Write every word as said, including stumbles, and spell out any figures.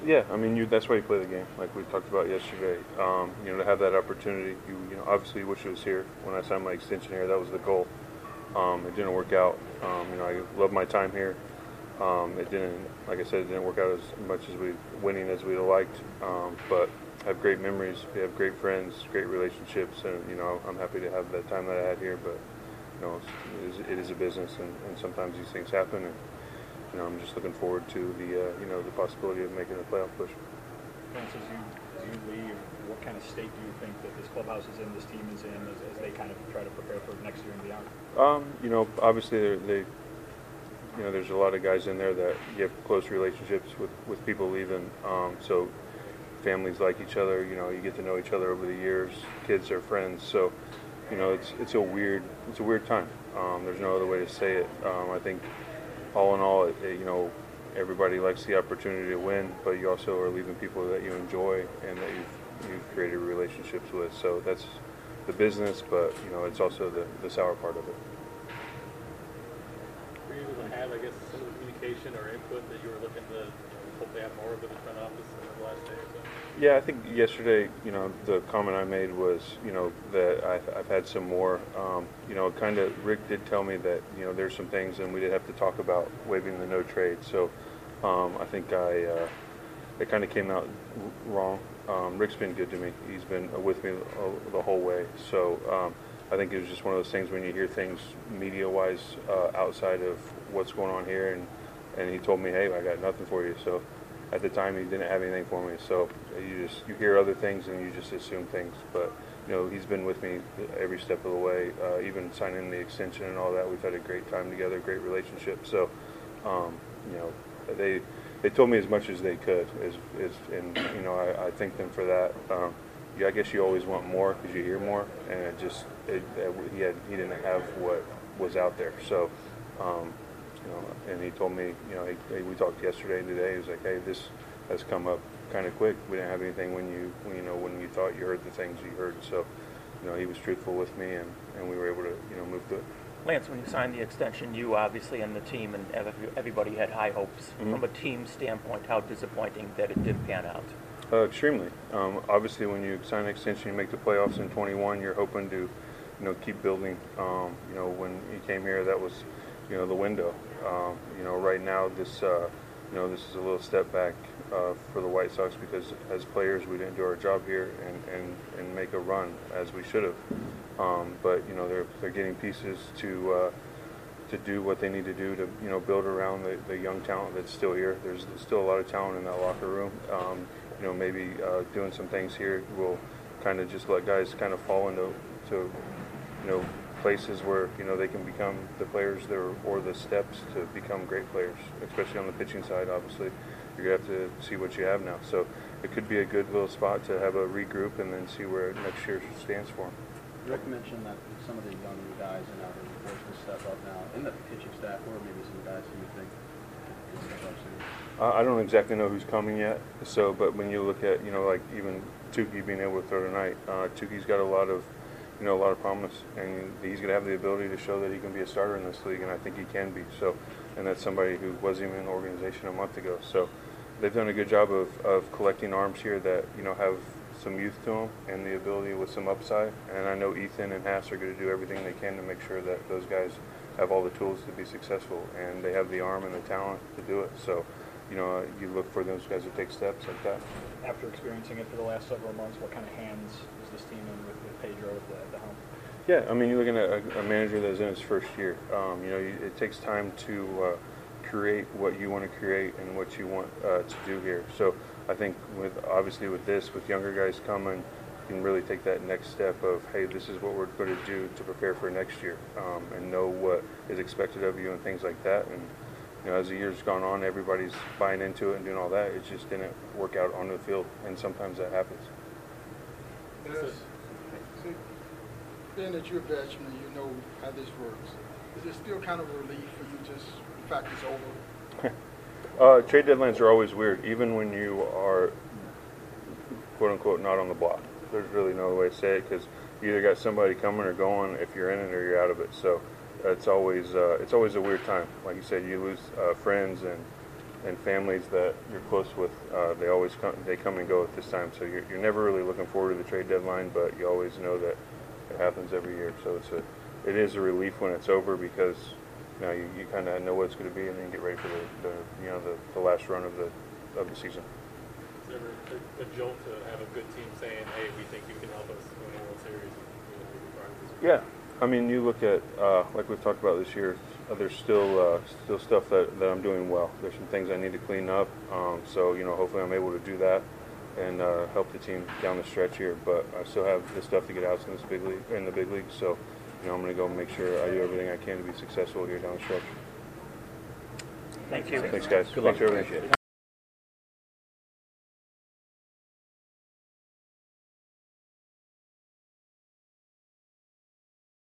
Yeah, I mean, you, that's why you play the game, like we talked about yesterday. Um, you know, to have that opportunity, you, you know, obviously you wish it was here. When I signed my extension here, that was the goal. Um, it didn't work out. Um, you know, I love my time here. Um, it didn't, like I said, it didn't work out as much as we winning as we'd have liked. Um, but I have great memories. We have great friends, great relationships, and you know, I'm happy to have that time that I had here. But you know, it is, it is a business, and, and sometimes these things happen. And you know, I'm just looking forward to the uh, you know the possibility of making a playoff push. Lance, as you, as you leave, what kind of state do you think that this clubhouse is in, this team is in, as, as they kind of try to prepare for next year and beyond? Um, you know, obviously they're, they, you know, there's a lot of guys in there that you have close relationships with, with people leaving. Um, so families like each other. You know, you get to know each other over the years. Kids are friends. So, you know, it's it's a weird it's a weird time. Um, there's no other way to say it. Um, I think all in all, it, it, you know, everybody likes the opportunity to win, but you also are leaving people that you enjoy and that you've, you've created relationships with. So that's the business, but, you know, it's also the, the sour part of it. Were you able to have, I guess, some of the communication or input that you were looking to hopefully have more of in the front office in the last day or so? Yeah, I think yesterday, you know, the comment I made was, you know, that I've, I've had some more, um, you know, kind of, Rick did tell me that, you know, there's some things and we did have to talk about waiving the no trade. So um, I think I, uh, it kind of came out wrong. Um, Rick's been good to me. He's been with me the whole way. So um, I think it was just one of those things when you hear things media-wise uh, outside of what's going on here, and, and he told me, hey, I got nothing for you. So at the time, he didn't have anything for me. So you just you hear other things and you just assume things. But you know, he's been with me every step of the way, uh, even signing the extension and all that. We've had a great time together, great relationship. So um, you know, they they told me as much as they could, is is and you know, I, I thank them for that. Um, yeah, I guess you always want more because you hear more, and it just it, it, he had he didn't have what was out there. So. Um, You know, and he told me, you know, he, we talked yesterday and today. He was like, "Hey, this has come up kind of quick. We didn't have anything when you, when, you know, when you thought you heard the things you heard." So, you know, he was truthful with me, and, and we were able to, you know, move through it. Lance, when you signed the extension, you obviously and the team and everybody had high hopes. Mm-hmm. From a team standpoint, how disappointing that it didn't pan out? Uh, extremely. Um, obviously, when you sign an extension, you make the playoffs in twenty-one. You're hoping to, you know, keep building. Um, you know, when he came here, that was, you know, the window. Um, you know, right now, this, uh, you know, this is a little step back uh, for the White Sox because as players, we didn't do our job here and, and, and make a run as we should have. Um, but you know, they're they're getting pieces to uh, to do what they need to do to, you know, build around the, the young talent that's still here. There's still a lot of talent in that locker room. Um, you know, maybe uh, doing some things here will kind of just let guys kind of fall into to, you know, places where, you know, they can become the players there, or the steps to become great players, especially on the pitching side. Obviously, you're going to have to see what you have now. So it could be a good little spot to have a regroup and then see where next year stands for them. Rick mentioned that some of the younger guys in our forced to step up now in the pitching staff, or maybe some guys who you think could step up soon. Uh, I don't exactly know who's coming yet. So, but when you look at, you know, like even Tukey being able to throw tonight, uh, Tukey's got a lot of, you know, a lot of promise, and he's going to have the ability to show that he can be a starter in this league, and I think he can be. So, and that's somebody who wasn't even in the organization a month ago. So, they've done a good job of, of collecting arms here that, you know, have some youth to them and the ability with some upside. And I know Ethan and Haas are going to do everything they can to make sure that those guys have all the tools to be successful, and they have the arm and the talent to do it. So, you know, you look for those guys to take steps like that. After experiencing it for the last several months, what kind of hands is this team in with, with Pedro at the, at the helm? Yeah, I mean, you're looking at a, a manager that's in his first year. Um, you know, you, it takes time to uh, create what you want to create and what you want uh, to do here. So I think with obviously with this, with younger guys coming, you can really take that next step of, hey, this is what we're going to do to prepare for next year, um, and know what is expected of you and things like that. And you know, as the year's gone on, everybody's buying into it and doing all that. It just didn't work out on the field, and sometimes that happens. Yes. See, being that you're a veteran and you know how this works, is it still kind of a relief for you just the fact it's over? uh, trade deadlines are always weird, even when you are, quote unquote, not on the block. There's really no way to say it, because you either got somebody coming or going if you're in it or you're out of it. So it's always uh, it's always a weird time. Like you said, you lose uh, friends and and families that you're close with, uh, they always come, they come and go at this time. So you're, you're never really looking forward to the trade deadline, but you always know that it happens every year. So it's a, it is a relief when it's over because you know you, you kind of know what it's going to be, and then get ready for the, the you know the, the last run of the of the season. Is there ever a, a jolt to have a good team saying, "Hey, we think you can help us win the World Series"? You know, regardless of- Yeah, I mean, you look at uh, like we've talked about this year. Uh, there's still uh, still stuff that, that I'm doing well. There's some things I need to clean up. Um, so you know, hopefully, I'm able to do that and uh, help the team down the stretch here. But I still have this stuff to get out in this big league in the big league. So you know, I'm going to go make sure I do everything I can to be successful here down the stretch. Thank you. Thanks, guys. Good Thanks luck. for everything.